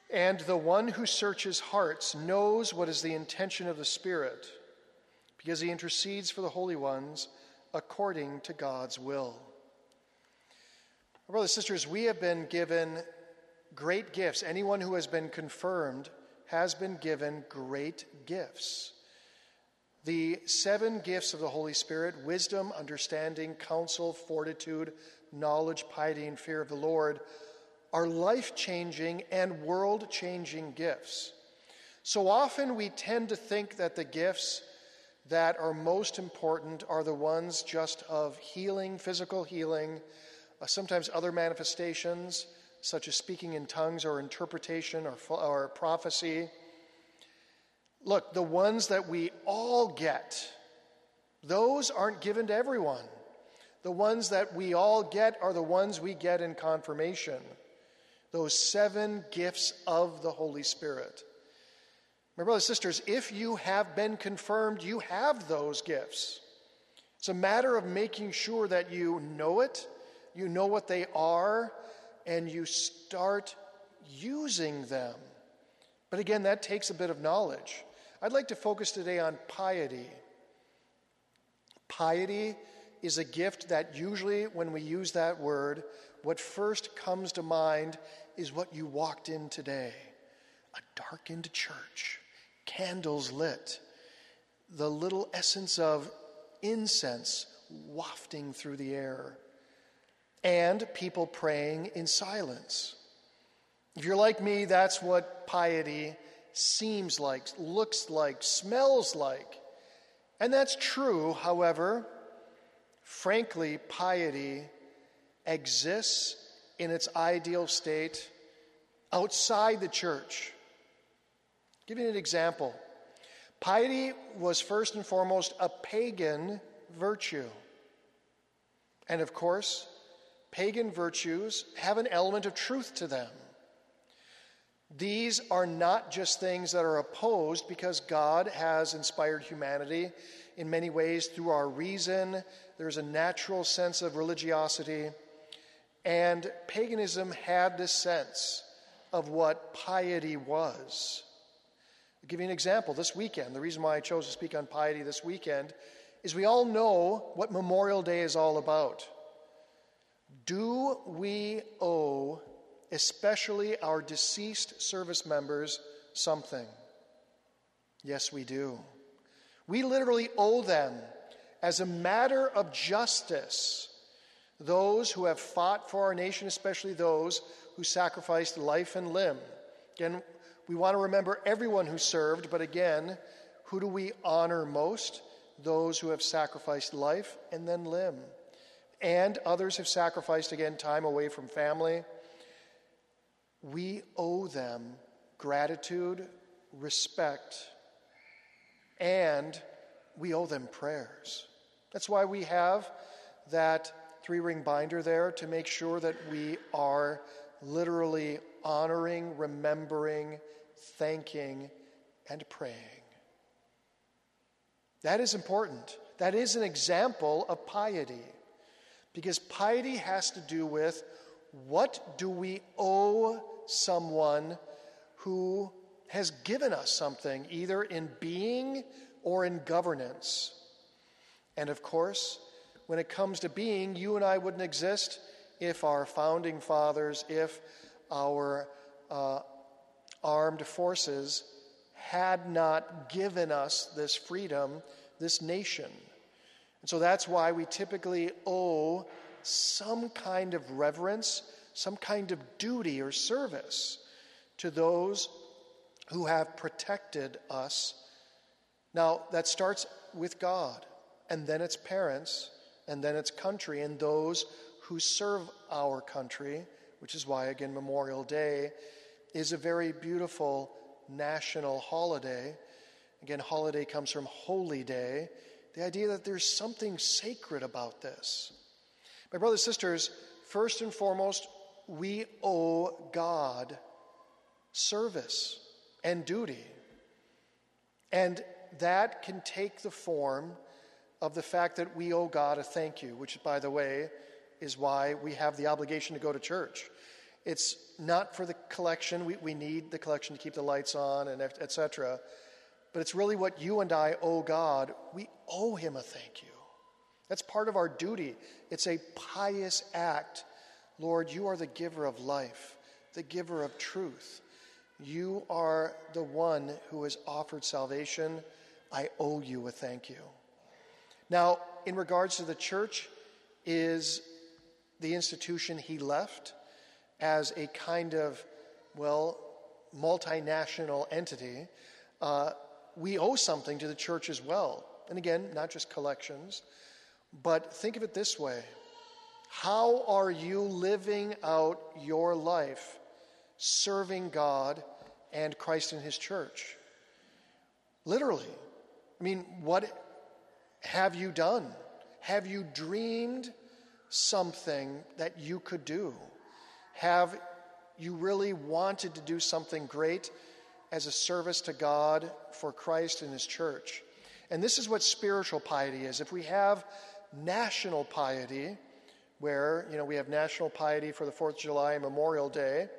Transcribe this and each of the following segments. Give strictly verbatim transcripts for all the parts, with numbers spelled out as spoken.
And the one who searches hearts knows what is the intention of the Spirit, because he intercedes for the holy ones according to God's will. Brothers and sisters, we have been given great gifts. Anyone who has been confirmed has been given great gifts. The seven gifts of the Holy Spirit, wisdom, understanding, counsel, fortitude, knowledge, piety, and fear of the Lord, are life-changing and world-changing gifts. So often we tend to think that the gifts that are most important are the ones just of healing, physical healing, uh, sometimes other manifestations, such as speaking in tongues or interpretation or, or prophecy. Look, the ones that we all get, those aren't given to everyone. The ones that we all get are the ones we get in confirmation. Those seven gifts of the Holy Spirit. My brothers and sisters, if you have been confirmed, you have those gifts. It's a matter of making sure that you know it, you know what they are, and you start using them. But again, that takes a bit of knowledge. I'd like to focus today on piety. Piety is a gift that usually when we use that word, what first comes to mind is what you walked in today. A darkened church, candles lit, the little essence of incense wafting through the air, and people praying in silence. If you're like me, that's what piety seems like, looks like, smells like. And that's true, however, frankly, piety exists in its ideal state outside the church. I'll give you an example. Piety was first and foremost a pagan virtue. And of course, pagan virtues have an element of truth to them. These are not just things that are opposed, because God has inspired humanity in many ways through our reason. There's a natural sense of religiosity. And paganism had this sense of what piety was. I'll give you an example. This weekend, the reason why I chose to speak on piety this weekend is we all know what Memorial Day is all about. Do we owe especially our deceased service members something? Yes, we do. We literally owe them, as a matter of justice, those who have fought for our nation, especially those who sacrificed life and limb. Again, we want to remember everyone who served, but again, who do we honor most? Those who have sacrificed life and then limb. And others have sacrificed, again, time away from family. We owe them gratitude, respect, and we owe them prayers. That's why we have that three-ring binder there, to make sure that we are literally honoring, remembering, thanking, and praying. That is important. That is an example of piety, because piety has to do with what do we owe someone who has given us something, either in being or in governance. And of course, when it comes to being, you and I wouldn't exist if our founding fathers, if our uh, armed forces had not given us this freedom, this nation. And so that's why we typically owe some kind of reverence, some kind of duty or service to those who have protected us. Now, that starts with God, and then its parents, and then its country, and those who serve our country, which is why, again, Memorial Day is a very beautiful national holiday. Again, holiday comes from holy day, the idea that there's something sacred about this. My brothers and sisters, first and foremost, we owe God service and duty. And that can take the form of the fact that we owe God a thank you, which, by the way, is why we have the obligation to go to church. It's not for the collection. We, we need the collection to keep the lights on, and et cetera. But it's really what you and I owe God. We owe him a thank you. That's part of our duty. It's a pious act. Lord, you are the giver of life, the giver of truth. You are the one who has offered salvation. I owe you a thank you. Now, in regards to the church, is the institution he left as a kind of, well, multinational entity. Uh, we owe something to the church as well. And again, not just collections, but think of it this way. How are you living out your life serving God and Christ and his church? Literally. I mean, what have you done? Have you dreamed something that you could do? Have you really wanted to do something great as a service to God for Christ and his church? And this is what spiritual piety is. If we have national piety, where, you know, we have national piety for the fourth of July and Memorial Day,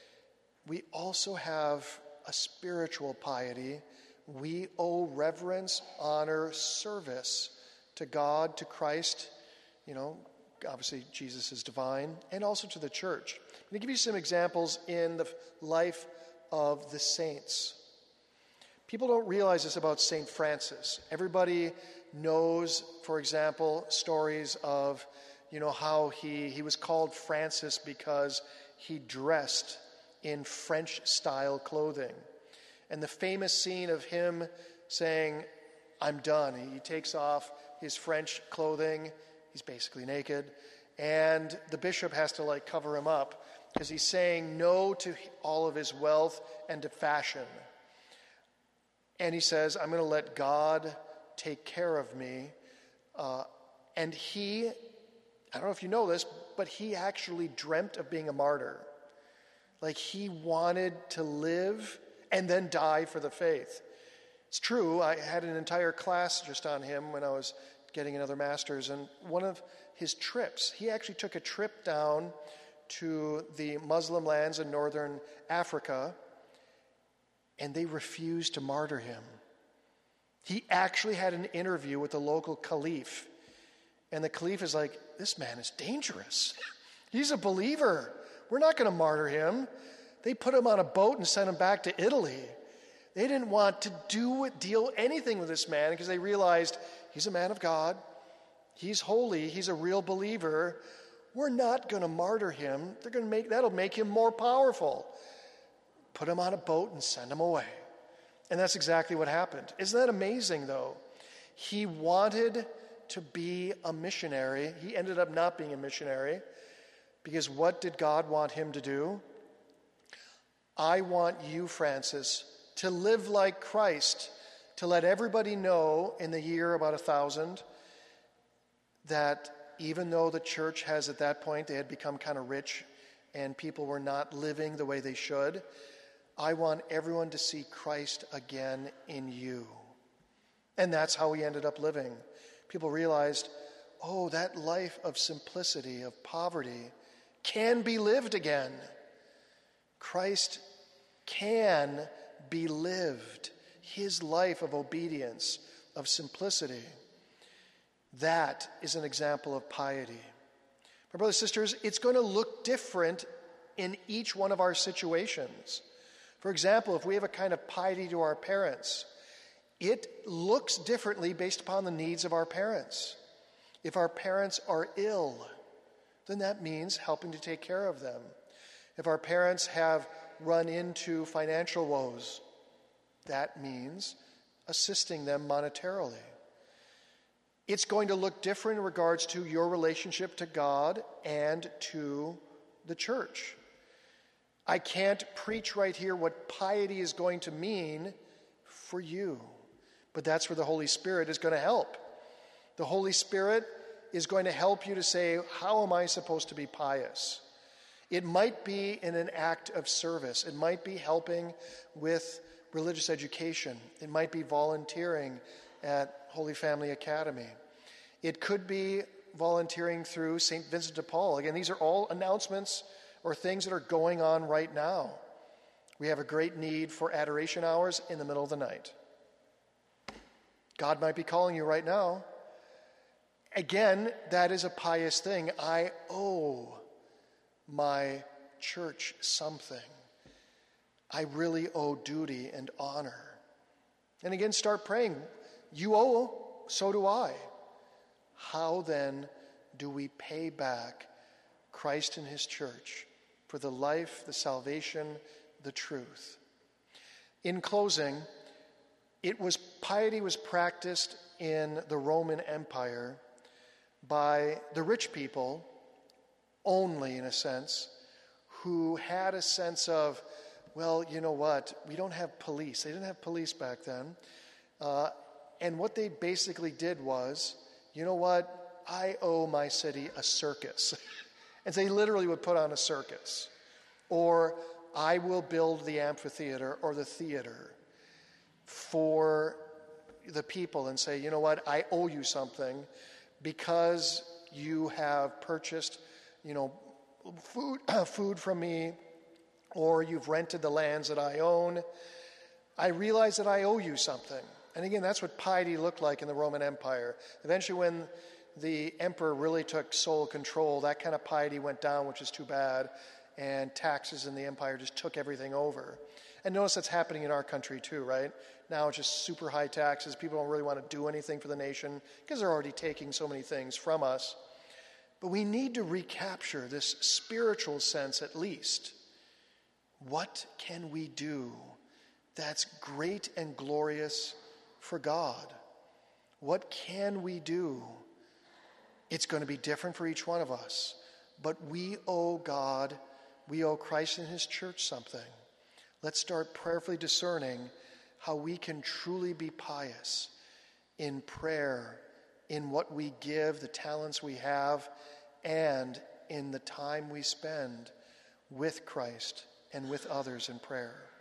we also have a spiritual piety. We owe reverence, honor, service to God, to Christ, you know, obviously Jesus is divine, and also to the church. I'm going to give you some examples in the life of the saints. People don't realize this about Saint Francis. Everybody knows, for example, stories of, you know, how he, he was called Francis because he dressed in French-style clothing. And the famous scene of him saying, I'm done. He takes off his French clothing. He's basically naked. And the bishop has to, like, cover him up because he's saying no to all of his wealth and to fashion. And he says, I'm going to let God take care of me. Uh, and he, I don't know if you know this, but he actually dreamt of being a martyr. Like, he wanted to live and then die for the faith. It's true, I had an entire class just on him when I was getting another master's, and one of his trips, he actually took a trip down to the Muslim lands in northern Africa, and they refused to martyr him. He actually had an interview with the local caliph, and the caliph is like, this man is dangerous. He's a believer. We're not going to martyr him. They put him on a boat and sent him back to Italy. They didn't want to do deal anything with this man because they realized he's a man of God. He's holy. He's a real believer. We're not going to martyr him. They're going to make that'll make him more powerful. Put him on a boat and send him away. And that's exactly what happened. Isn't that amazing, though? He wanted to be a missionary. He ended up not being a missionary because what did God want him to do? I want you, Francis, to live like Christ, to let everybody know in the year about a thousand that even though the church has at that point, they had become kind of rich and people were not living the way they should, I want everyone to see Christ again in you. And that's how he ended up living. People realized, oh, that life of simplicity, of poverty, can be lived again. Christ can be lived. His life of obedience, of simplicity. That is an example of piety. My brothers and sisters, it's going to look different in each one of our situations. For example, if we have a kind of piety to our parents, it looks differently based upon the needs of our parents. If our parents are ill, then that means helping to take care of them. If our parents have run into financial woes, that means assisting them monetarily. It's going to look different in regards to your relationship to God and to the church. I can't preach right here what piety is going to mean for you, but that's where the Holy Spirit is going to help. The Holy Spirit is going to help you to say, how am I supposed to be pious? It might be in an act of service. It might be helping with religious education. It might be volunteering at Holy Family Academy. It could be volunteering through Saint Vincent de Paul. Again, these are all announcements or things that are going on right now. We have a great need for adoration hours in the middle of the night. God might be calling you right now. Again, that is a pious thing. I owe my church something. I really owe duty and honor. And again, start praying. You owe, so do I. How then do we pay back Christ and his church for the life, the salvation, the truth? In closing, it was piety was practiced in the Roman Empire by the rich people only, in a sense, who had a sense of, well, you know what, we don't have police. They didn't have police back then. Uh, and what they basically did was, you know what, I owe my city a circus. And they literally would put on a circus. Or I will build the amphitheater or the theater for the people and say, you know what, I owe you something because you have purchased, you know, food, food from me, or you've rented the lands that I own. I realize that I owe you something. And again, that's what piety looked like in the Roman Empire. Eventually, when the emperor really took sole control, that kind of piety went down, which is too bad, and taxes in the empire just took everything over. And notice that's happening in our country too, right? Now it's just super high taxes. People don't really want to do anything for the nation because they're already taking so many things from us. But we need to recapture this spiritual sense at least. What can we do that's great and glorious for God? What can we do? It's going to be different for each one of us. But we owe God, we owe Christ and his church something. Let's start prayerfully discerning how we can truly be pious in prayer, in what we give, the talents we have, and in the time we spend with Christ and with others in prayer.